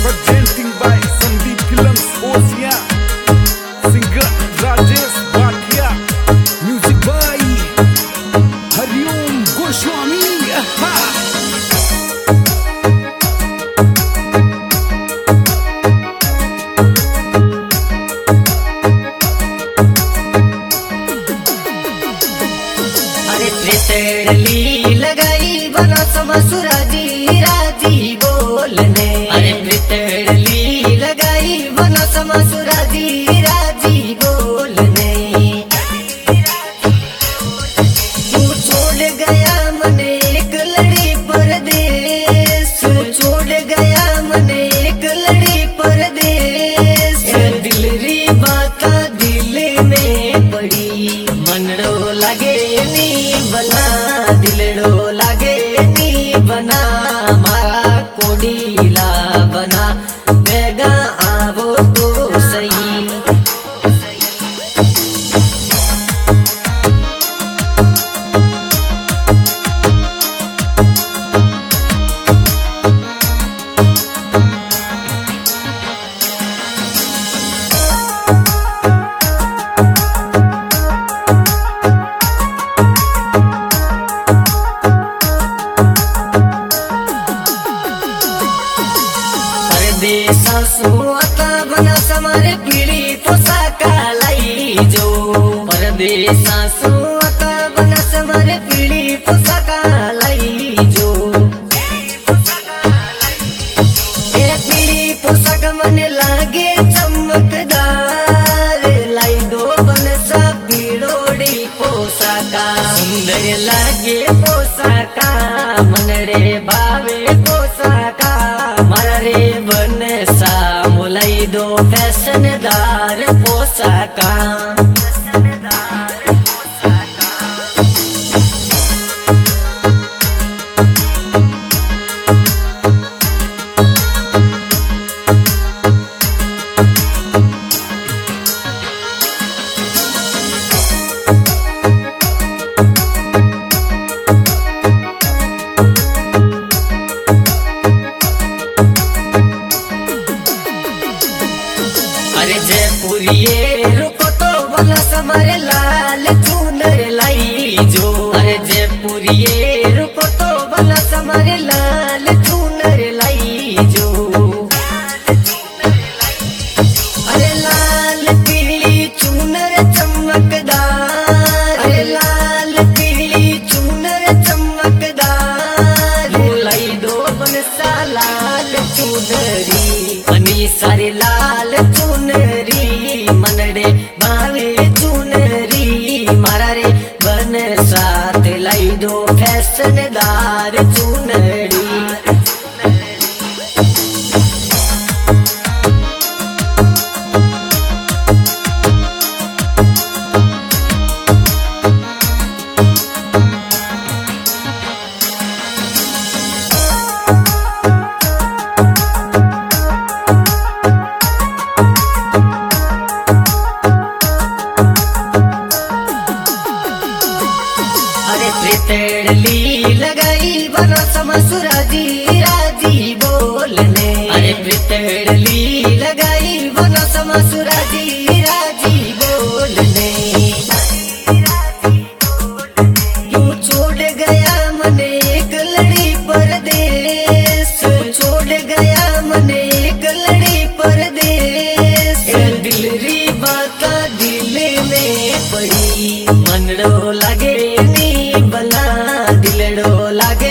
presenting by Sandeep Films Osia, singer Rajesh Bhatia, music by Hariom Goswami. प्रीतड़ी लगाई बना समसुराजी राजी बोलने। अरे प्रीतड़ी लगाई बना समसुराजी राजी बोलने। तू छोड़ गया मने एक लड़ी परदेस, तू छोड़ गया मने एक लड़ी परदेस। दिल री बात दिल में पड़ी, मनड़ो लगे नी बना, दिलड़ो लागे नी बना, मारा कोडीला बना, बेगा आवो तो सही। परदेसा बना समारे पीड़ी पोसाका लाई जो। परदेसा बना समारे पीड़ी पोसाका लाई जो। ए पीड़ी पोसाक मने लागे चमकदार, लाई दो बनसा पीड़ोड़ी पोसाका। सुंदर लागे पोसाका, मन रे भावे पोसाका, मारा रे बनसा मुलाई दो फैशनदार पोसाका। अरे जयपुरिये रुको तो बोला समारे लाल चूनर लाई जो। अरे जयपुरिये रुको तो बोला समारे लाल चूनर लाई जो। अरे लाल पीली चूनर चमकदार, अरे लाल पीली चूनर चमकदार, लाई दो बनसा लाल चूनरी, बनी सारे लाल चुनरी, मनड़े भावे चुनरी, मारा रे बन साथ लाई दो फैशनदार चुनरी। प्रीतड़ी लगाई बना समसुराजी राजी बोलने। अरे प्रीतड़ी लगाई बना समसुराजी राजी बोलने। तू छोड़ गया मने एक लड़ी परदेस, तू छोड़ गया मने एक लड़ी परदेस। दिल री बात दिल में पड़ी, मनड़ो लागे नी बना, दिलड़ो लागे